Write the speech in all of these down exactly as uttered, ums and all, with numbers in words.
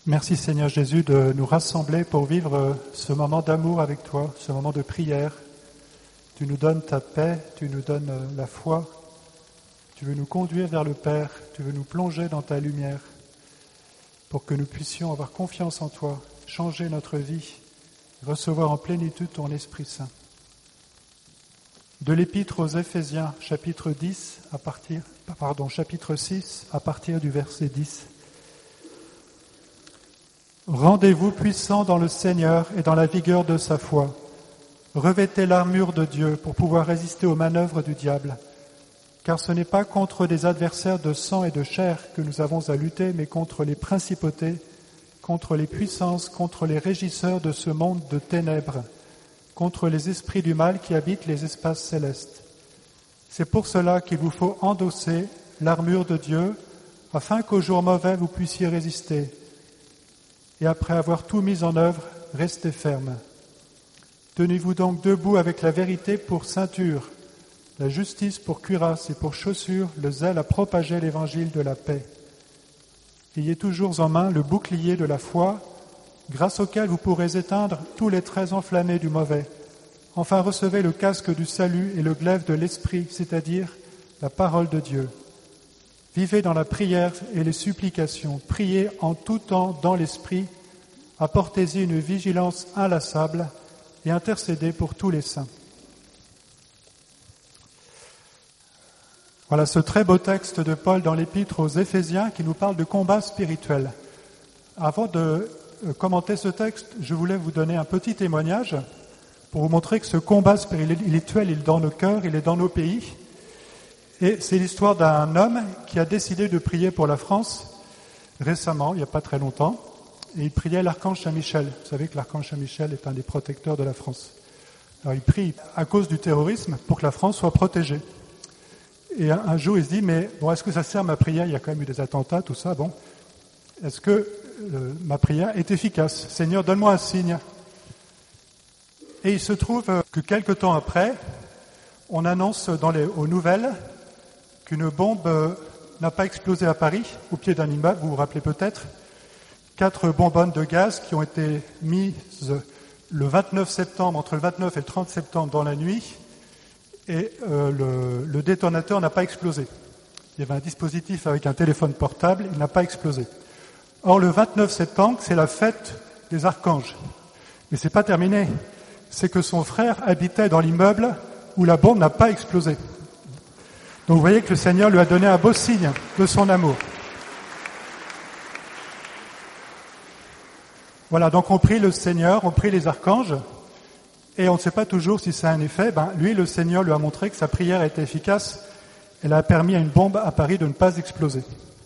Merci Seigneur Jésus de nous rassembler pour vivre ce moment d'amour avec toi, ce moment de prière. Tu nous donnes ta paix, tu nous donnes la foi, tu veux nous conduire vers le Père, tu veux nous plonger dans ta lumière pour que nous puissions avoir confiance en toi, changer notre vie, recevoir en plénitude ton Esprit Saint. De l'Épître aux Éphésiens, chapitre dix, à partir, pardon, chapitre six, à partir du verset dix. Rendez-vous puissants dans le Seigneur et dans la vigueur de sa foi. Revêtez l'armure de Dieu pour pouvoir résister aux manœuvres du diable. Car ce n'est pas contre des adversaires de sang et de chair que nous avons à lutter, mais contre les principautés, contre les puissances, contre les régisseurs de ce monde de ténèbres, contre les esprits du mal qui habitent les espaces célestes. C'est pour cela qu'il vous faut endosser l'armure de Dieu, afin qu'au jour mauvais vous puissiez résister. Et après avoir tout mis en œuvre, restez ferme. Tenez-vous donc debout avec la vérité pour ceinture, la justice pour cuirasse et pour chaussure, le zèle à propager l'évangile de la paix. Ayez toujours en main le bouclier de la foi, grâce auquel vous pourrez éteindre tous les traits enflammés du mauvais. Enfin, recevez le casque du salut et le glaive de l'esprit, c'est-à-dire la parole de Dieu. Vivez dans la prière et les supplications, priez en tout temps dans l'esprit, apportez-y une vigilance inlassable et intercédez pour tous les saints. Voilà ce très beau texte de Paul dans l'Épître aux Éphésiens qui nous parle de combat spirituel. Avant de commenter ce texte, je voulais vous donner un petit témoignage pour vous montrer que ce combat spirituel, il est dans nos cœurs, il est dans nos pays. Et c'est l'histoire d'un homme qui a décidé de prier pour la France récemment, il n'y a pas très longtemps, et il priait l'archange Saint-Michel. Vous savez que l'archange Saint-Michel est un des protecteurs de la France. Alors il prie à cause du terrorisme pour que la France soit protégée. Et un, un jour il se dit, mais bon, est-ce que ça sert ma prière? Il y a quand même eu des attentats, tout ça, bon. Est-ce que euh, ma prière est efficace? Seigneur, donne-moi un signe. Et il se trouve que quelque temps après, on annonce dans les, aux nouvelles qu'une bombe euh, n'a pas explosé à Paris, au pied d'un immeuble, vous vous rappelez peut-être, quatre bonbonnes de gaz qui ont été mises le vingt-neuf septembre, entre le vingt-neuf et le trente septembre dans la nuit, et euh, le, le détonateur n'a pas explosé. Il y avait un dispositif avec un téléphone portable, il n'a pas explosé. Or, le vingt-neuf septembre, c'est la fête des archanges. Mais c'est pas terminé. C'est que son frère habitait dans l'immeuble où la bombe n'a pas explosé. Donc vous voyez que le Seigneur lui a donné un beau signe de son amour. Voilà, donc on prie le Seigneur, on prie les archanges, et on ne sait pas toujours si ça a un effet. Ben, lui, le Seigneur lui a montré que sa prière était efficace. Elle a permis à une bombe à Paris de ne pas exploser.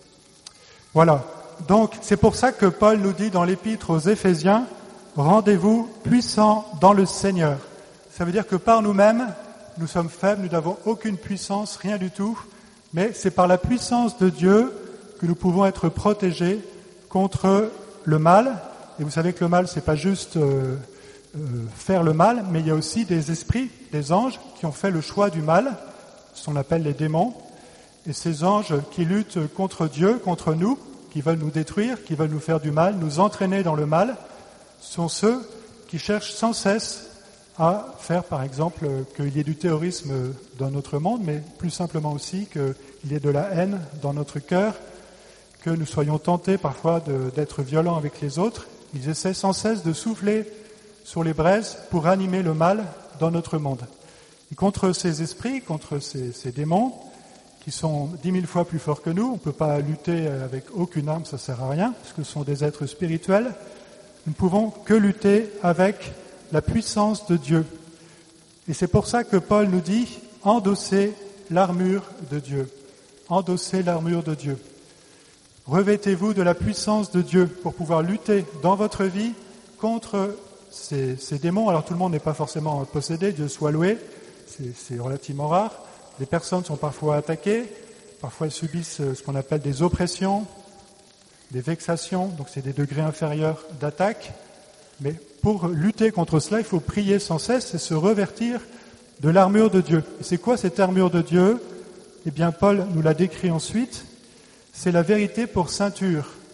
Voilà, donc c'est pour ça que Paul nous dit dans l'Épître aux Éphésiens, « Rendez-vous puissants dans le Seigneur ». Ça veut dire que par nous-mêmes, nous sommes faibles, nous n'avons aucune puissance, rien du tout, mais c'est par la puissance de Dieu que nous pouvons être protégés contre le mal. Et vous savez que le mal, c'est pas juste euh, euh, faire le mal, mais il y a aussi des esprits, des anges qui ont fait le choix du mal, ce qu'on appelle les démons. Et ces anges qui luttent contre Dieu, contre nous, qui veulent nous détruire, qui veulent nous faire du mal, nous entraîner dans le mal, sont ceux qui cherchent sans cesse à faire, par exemple, qu'il y ait du terrorisme dans notre monde, mais plus simplement aussi qu'il y ait de la haine dans notre cœur, que nous soyons tentés parfois de, d'être violents avec les autres. Ils essaient sans cesse de souffler sur les braises pour animer le mal dans notre monde. Et contre ces esprits, contre ces, ces démons, qui sont dix mille fois plus forts que nous, on ne peut pas lutter avec aucune arme, ça ne sert à rien, parce que ce sont des êtres spirituels, nous ne pouvons que lutter avec la puissance de Dieu. Et c'est pour ça que Paul nous dit « Endossez l'armure de Dieu ». Endossez l'armure de Dieu. Revêtez-vous de la puissance de Dieu pour pouvoir lutter dans votre vie contre ces, ces démons. Alors tout le monde n'est pas forcément possédé, Dieu soit loué, c'est, c'est relativement rare. Les personnes sont parfois attaquées, parfois elles subissent ce qu'on appelle des oppressions, des vexations, donc c'est des degrés inférieurs d'attaque. Mais pour lutter contre cela, il faut prier sans cesse et se revêtir de l'armure de Dieu. Et c'est quoi cette armure de Dieu? Eh bien, Paul nous l'a décrit ensuite. C'est la vérité pour ceinture,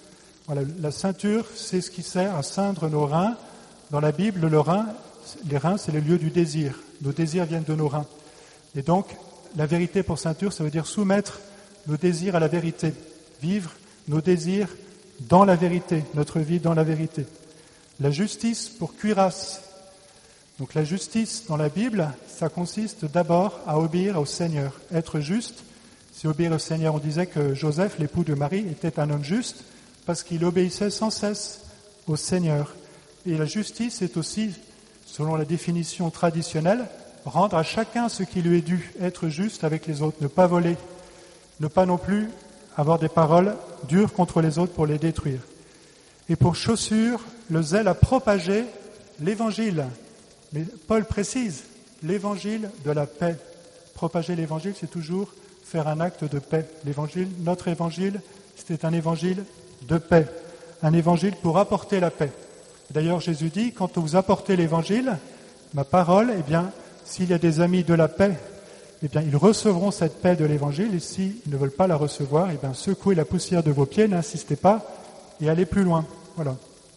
Voilà, la ceinture, c'est ce qui sert à ceindre nos reins. Dans la Bible, le rein, les reins, c'est le lieu du désir. Nos désirs viennent de nos reins. Et donc, la vérité pour ceinture, ça veut dire soumettre nos désirs à la vérité. Vivre nos désirs dans la vérité, notre vie dans la vérité. La justice pour cuirasse. Donc la justice dans la Bible, ça consiste d'abord à obéir au Seigneur. Être juste, c'est obéir au Seigneur. On disait que Joseph, l'époux de Marie, était un homme juste parce qu'il obéissait sans cesse au Seigneur. Et la justice est aussi, selon la définition traditionnelle, rendre à chacun ce qui lui est dû, être juste avec les autres, ne pas voler, ne pas non plus avoir des paroles dures contre les autres pour les détruire. Et pour chaussure, le zèle à propager l'évangile. Mais Paul précise, l'évangile de la paix. Propager l'évangile, c'est toujours faire un acte de paix. L'évangile, notre évangile, c'était un évangile de paix. Un évangile pour apporter la paix. D'ailleurs, Jésus dit, quand vous apportez l'évangile, ma parole, eh bien, s'il y a des amis de la paix, eh bien, ils recevront cette paix de l'évangile, et s'ils ne veulent pas la recevoir, eh bien, secouez la poussière de vos pieds, n'insistez pas, et allez plus loin. Voilà.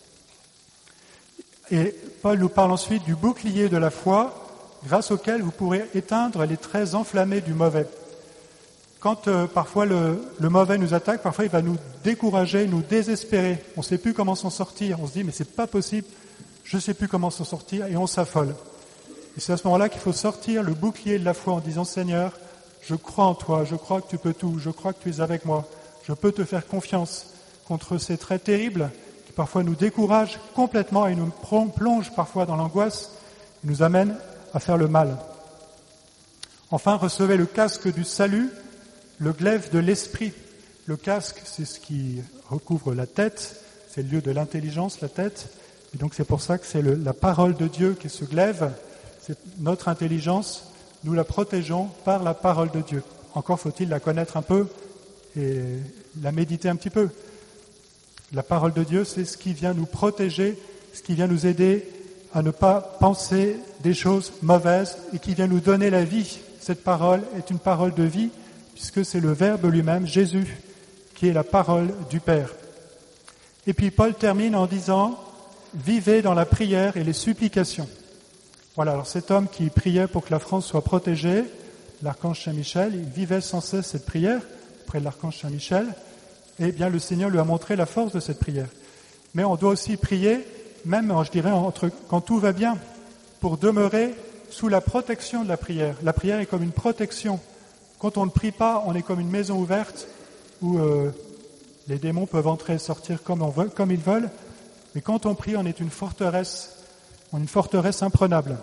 Et Paul nous parle ensuite du bouclier de la foi, grâce auquel vous pourrez éteindre les traits enflammés du mauvais. Quand euh, parfois le, le mauvais nous attaque, parfois il va nous décourager, nous désespérer. On ne sait plus comment s'en sortir. On se dit, mais c'est pas possible, je ne sais plus comment s'en sortir, et on s'affole. Et c'est à ce moment-là qu'il faut sortir le bouclier de la foi en disant, Seigneur, je crois en toi, je crois que tu peux tout, je crois que tu es avec moi, je peux te faire confiance contre ces traits terribles qui parfois nous découragent complètement et nous plongent parfois dans l'angoisse et nous amènent à faire le mal. Enfin, recevez le casque du salut, le glaive de l'esprit. Le casque, c'est ce qui recouvre la tête, c'est le lieu de l'intelligence, la tête. Et donc c'est pour ça que c'est le, la parole de Dieu qui est ce glaive, c'est notre intelligence, nous la protégeons par la parole de Dieu. Encore faut-il la connaître un peu et la méditer un petit peu. La parole de Dieu, c'est ce qui vient nous protéger, ce qui vient nous aider à ne pas penser des choses mauvaises et qui vient nous donner la vie. Cette parole est une parole de vie, puisque c'est le Verbe lui-même, Jésus, qui est la parole du Père. Et puis Paul termine en disant « Vivez dans la prière et les supplications ». Voilà, alors cet homme qui priait pour que la France soit protégée, l'archange Saint-Michel, il vivait sans cesse cette prière auprès de l'archange Saint-Michel, et bien le Seigneur lui a montré la force de cette prière. Mais on doit aussi prier, même, je dirais, entre, quand tout va bien, pour demeurer sous la protection de la prière. La prière est comme une protection. Quand on ne prie pas, on est comme une maison ouverte où euh, les démons peuvent entrer et sortir comme, on veut, comme ils veulent. Mais quand on prie, on est une forteresse, on est une forteresse imprenable.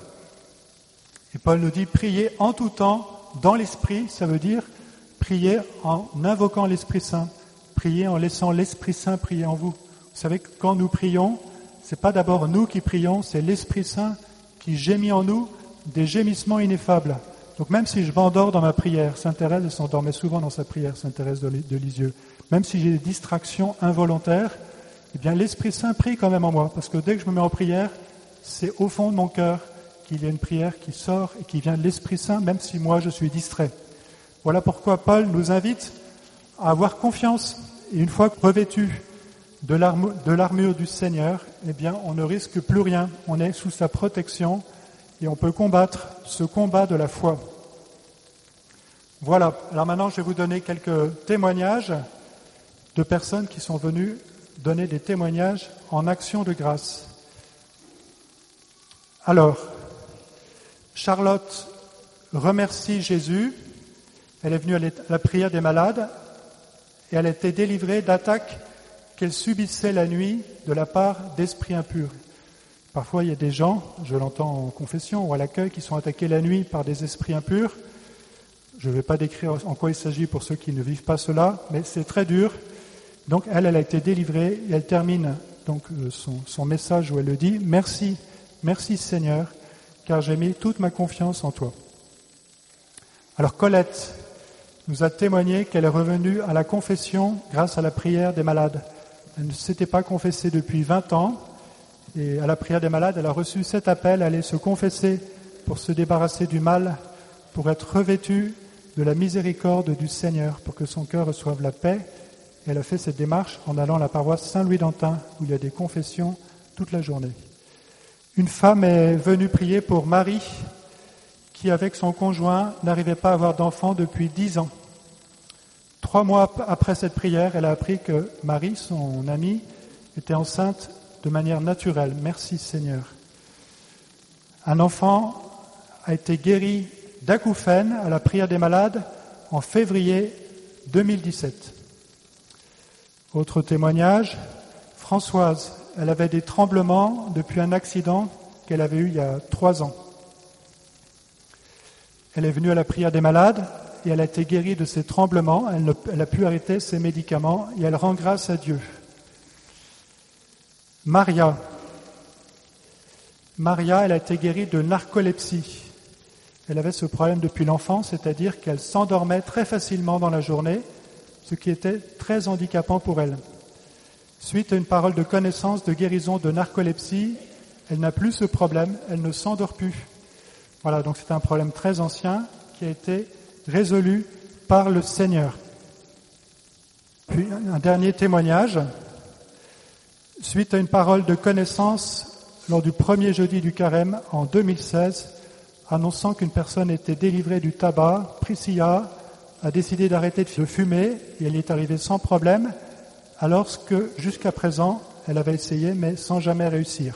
Et Paul nous dit, priez en tout temps dans l'Esprit, ça veut dire prier en invoquant l'Esprit Saint, prier en laissant l'Esprit Saint prier en vous. Vous savez que quand nous prions, c'est pas d'abord nous qui prions, c'est l'Esprit Saint qui gémit en nous des gémissements ineffables. Donc même si je m'endors dans ma prière, Sainte Thérèse s'endormait souvent dans sa prière, Sainte Thérèse de Lisieux, même si j'ai des distractions involontaires, eh bien l'Esprit Saint prie quand même en moi, parce que dès que je me mets en prière, c'est au fond de mon cœur qu'il y a une prière qui sort et qui vient de l'Esprit Saint, même si moi je suis distrait. Voilà pourquoi Paul nous invite à avoir confiance, et une fois revêtus de l'armure, de l'armure du Seigneur, eh bien on ne risque plus rien, on est sous sa protection, et on peut combattre ce combat de la foi. Voilà, alors maintenant je vais vous donner quelques témoignages de personnes qui sont venues donner des témoignages en action de grâce. Alors, Charlotte remercie Jésus, elle est venue à la prière des malades et elle a été délivrée d'attaques qu'elle subissait la nuit de la part d'esprits impurs. Parfois, il y a des gens, je l'entends en confession ou à l'accueil, qui sont attaqués la nuit par des esprits impurs. Je ne vais pas décrire en quoi il s'agit pour ceux qui ne vivent pas cela, mais c'est très dur. Donc, elle, elle a été délivrée et elle termine donc son, son message où elle le dit « Merci, merci Seigneur, car j'ai mis toute ma confiance en toi. » Alors, Colette nous a témoigné qu'elle est revenue à la confession grâce à la prière des malades. Elle ne s'était pas confessée depuis vingt ans. Et à la prière des malades, elle a reçu cet appel à aller se confesser pour se débarrasser du mal, pour être revêtue de la miséricorde du Seigneur, pour que son cœur reçoive la paix Elle a fait cette démarche en allant à la paroisse Saint-Louis-d'Antin, où il y a des confessions toute la journée. Une femme est venue prier pour Marie, qui avec son conjoint n'arrivait pas à avoir d'enfant depuis dix ans. Trois mois après cette prière, elle a appris que Marie, son amie, était enceinte de manière naturelle. Merci Seigneur. Un enfant a été guéri d'acouphènes à la prière des malades en février deux mille dix-sept. Autre témoignage, Françoise, elle avait des tremblements depuis un accident qu'elle avait eu il y a trois ans. Elle est venue à la prière des malades et elle a été guérie de ses tremblements. Elle, ne, elle a pu arrêter ses médicaments et elle rend grâce à Dieu. Maria. Maria, elle a été guérie de narcolepsie. Elle avait ce problème depuis l'enfance, c'est-à-dire qu'elle s'endormait très facilement dans la journée, ce qui était très handicapant pour elle. Suite à une parole de connaissance de guérison de narcolepsie, elle n'a plus ce problème, elle ne s'endort plus. Voilà, donc c'est un problème très ancien qui a été résolu par le Seigneur. Puis un dernier témoignage. Suite à une parole de connaissance lors du premier jeudi du carême en deux mille seize, annonçant qu'une personne était délivrée du tabac, Priscilla a décidé d'arrêter de fumer et elle y est arrivée sans problème, alors que jusqu'à présent, elle avait essayé mais sans jamais réussir.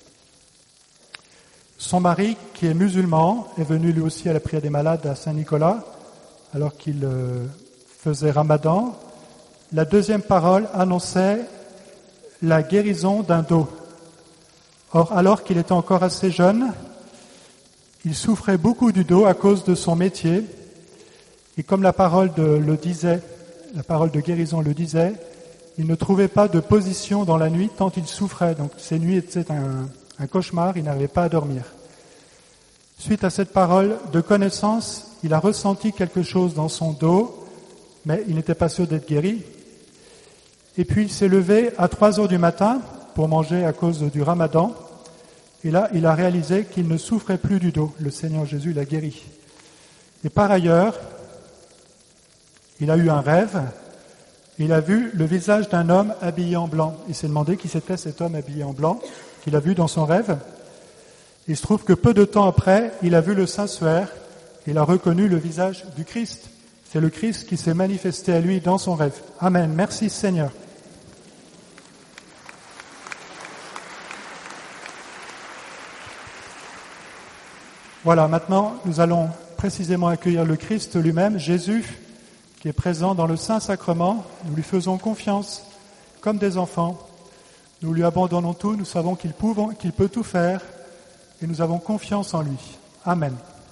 Son mari, qui est musulman, est venu lui aussi à la prière des malades à Saint-Nicolas, alors qu'il euh, faisait Ramadan. La deuxième parole annonçait la guérison d'un dos. Or, alors qu'il était encore assez jeune, il souffrait beaucoup du dos à cause de son métier. Et comme la parole de, le disait, la parole de guérison le disait, il ne trouvait pas de position dans la nuit tant il souffrait. Donc ces nuits étaient un, un cauchemar, il n'arrivait pas à dormir. Suite à cette parole de connaissance, il a ressenti quelque chose dans son dos, mais il n'était pas sûr d'être guéri. Et puis il s'est levé à trois heures du matin pour manger à cause du Ramadan. Et là, il a réalisé qu'il ne souffrait plus du dos. Le Seigneur Jésus l'a guéri. Et par ailleurs, il a eu un rêve. Il a vu le visage d'un homme habillé en blanc. Il s'est demandé qui c'était cet homme habillé en blanc qu'il a vu dans son rêve. Il se trouve que peu de temps après, il a vu le Saint-Suaire. Il a reconnu le visage du Christ. C'est le Christ qui s'est manifesté à lui dans son rêve. Amen. Merci Seigneur. Voilà, maintenant, nous allons précisément accueillir le Christ lui-même, Jésus, qui est présent dans le Saint-Sacrement. Nous lui faisons confiance comme des enfants. Nous lui abandonnons tout, nous savons qu'il peut, qu'il peut tout faire et nous avons confiance en lui. Amen.